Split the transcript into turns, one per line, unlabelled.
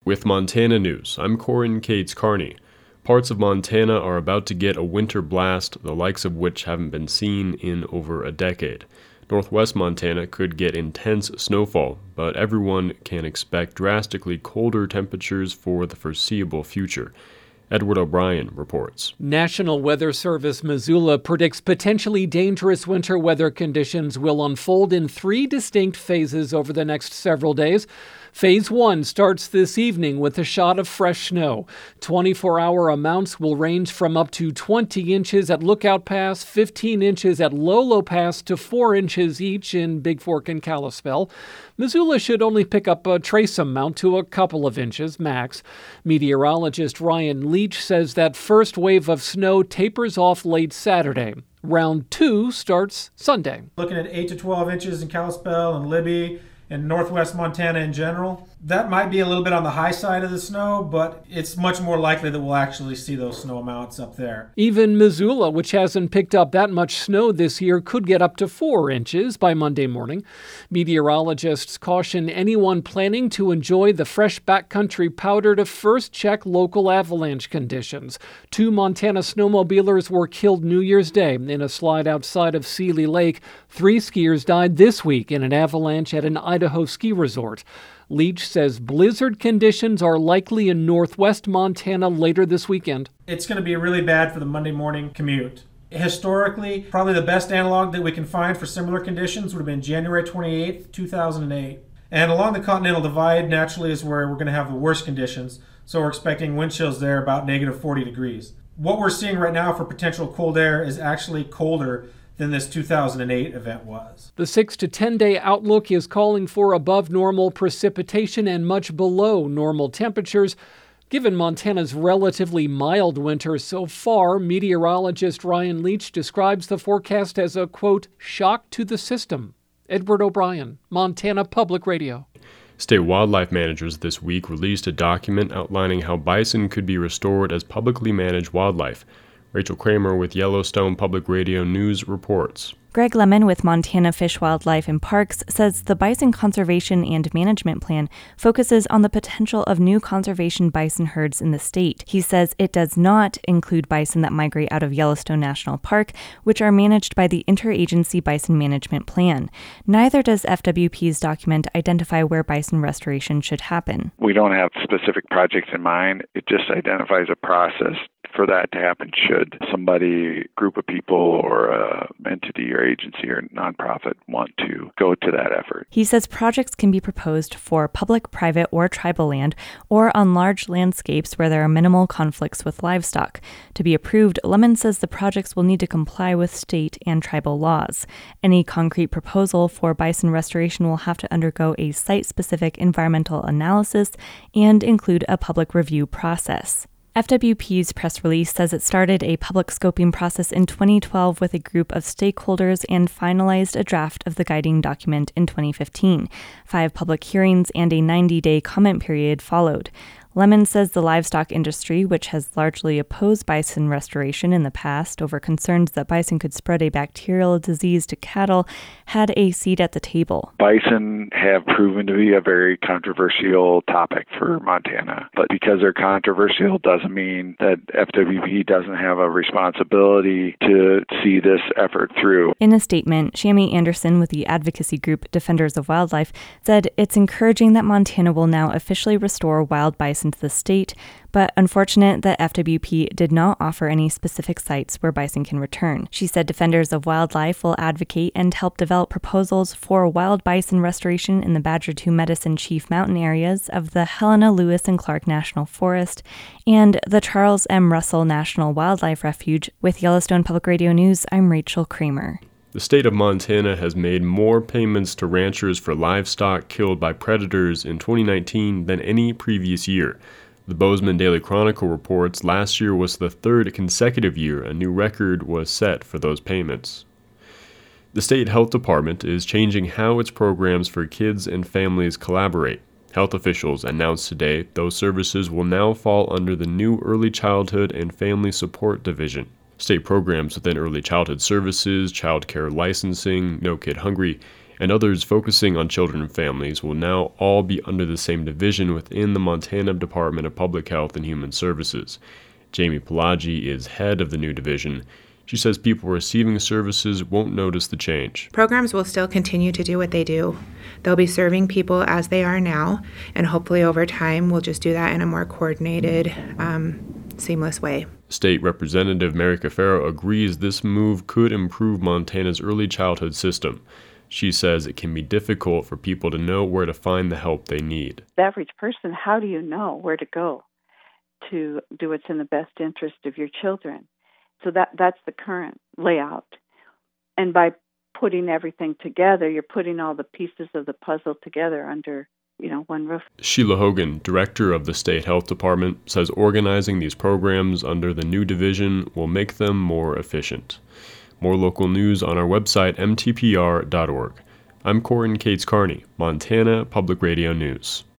With Montana News, I'm Corin Cates-Carney. Parts of Montana are about to get a winter blast, the likes of which haven't been seen in over a decade. Northwest Montana could get intense snowfall, but everyone can expect drastically colder temperatures for the foreseeable future. Edward O'Brien reports.
National Weather Service Missoula predicts potentially dangerous winter weather conditions will unfold in 3 distinct phases over the next several days. Phase 1 starts this evening with a shot of fresh snow. 24-hour amounts will range from up to 20 inches at Lookout Pass, 15 inches at Lolo Pass, to 4 inches each in Big Fork and Kalispell. Missoula should only pick up a trace amount to a couple of inches max. Meteorologist Ryan Leach says that first wave of snow tapers off late Saturday. Round 2 starts Sunday.
Looking at 8 to 12 inches in Kalispell and Libby and northwest Montana in general. That might be a little bit on the high side of the snow, but it's much more likely that we'll actually see those snow amounts up there.
Even Missoula, which hasn't picked up that much snow this year, could get up to 4 inches by Monday morning. Meteorologists caution anyone planning to enjoy the fresh backcountry powder to first check local avalanche conditions. 2 Montana snowmobilers were killed New Year's Day in a slide outside of Seeley Lake. 3 skiers died this week in an avalanche at an Idaho ski resort. Leach says blizzard conditions are likely in northwest Montana later this weekend.
It's going to be really bad for the Monday morning commute. Historically, probably the best analog that we can find for similar conditions would have been January 28th, 2008. And along the Continental Divide, naturally, is where we're going to have the worst conditions. So we're expecting wind chills there about negative 40 degrees. What we're seeing right now for potential cold air is actually colder than this 2008 event was.
The 6 to 10-day outlook is calling for above normal precipitation and much below normal temperatures. Given Montana's relatively mild winter so far, meteorologist Ryan Leach describes the forecast as a, quote, shock to the system. Edward O'Brien, Montana Public Radio.
State wildlife managers this week released a document outlining how bison could be restored as publicly managed wildlife. Rachel Kramer with Yellowstone Public Radio News reports.
Greg Lemon with Montana Fish, Wildlife and Parks says the Bison Conservation and Management Plan focuses on the potential of new conservation bison herds in the state. He says it does not include bison that migrate out of Yellowstone National Park, which are managed by the Interagency Bison Management Plan. Neither does FWP's document identify where bison restoration should happen.
We don't have specific projects in mind. It just identifies a process for that to happen should somebody, group of people, or entity or agency or nonprofit want to go to that effort.
He says projects can be proposed for public, private, or tribal land, or on large landscapes where there are minimal conflicts with livestock. To be approved, Lemon says the projects will need to comply with state and tribal laws. Any concrete proposal for bison restoration will have to undergo a site-specific environmental analysis and include a public review process. FWP's press release says it started a public scoping process in 2012 with a group of stakeholders and finalized a draft of the guiding document in 2015. 5 public hearings and a 90-day comment period followed. Lemon says the livestock industry, which has largely opposed bison restoration in the past over concerns that bison could spread a bacterial disease to cattle, had a seat at the table.
Bison have proven to be a very controversial topic for Montana, but because they're controversial doesn't mean that FWP doesn't have a responsibility to see this effort through.
In a statement, Shammy Anderson with the advocacy group Defenders of Wildlife said it's encouraging that Montana will now officially restore wild bison to the state, but unfortunate that FWP did not offer any specific sites where bison can return. She said Defenders of Wildlife will advocate and help develop proposals for wild bison restoration in the Badger II Medicine Chief Mountain areas of the Helena Lewis and Clark National Forest and the Charles M. Russell National Wildlife Refuge. With Yellowstone Public Radio News, I'm Rachel Kramer.
The state of Montana has made more payments to ranchers for livestock killed by predators in 2019 than any previous year. The Bozeman Daily Chronicle reports last year was the 3rd consecutive year a new record was set for those payments. The state health department is changing how its programs for kids and families collaborate. Health officials announced today those services will now fall under the new Early Childhood and Family Support Division. State programs within early childhood services, child care licensing, No Kid Hungry, and others focusing on children and families will now all be under the same division within the Montana Department of Public Health and Human Services. Jamie Pelagi is head of the new division. She says people receiving services won't notice the change.
Programs will still continue to do what they do. They'll be serving people as they are now, and hopefully over time we'll just do that in a more coordinated, seamless way.
State Representative Mary Cafaro agrees this move could improve Montana's early childhood system. She says it can be difficult for people to know where to find the help they need.
The average person, how do you know where to go to do what's in the best interest of your children? So that's the current layout. And by putting everything together, you're putting all the pieces of the puzzle together under, one roof.
Sheila Hogan, director of the State Health Department, says organizing these programs under the new division will make them more efficient. More local news on our website, mtpr.org. I'm Corin Cates Carney, Montana Public Radio News.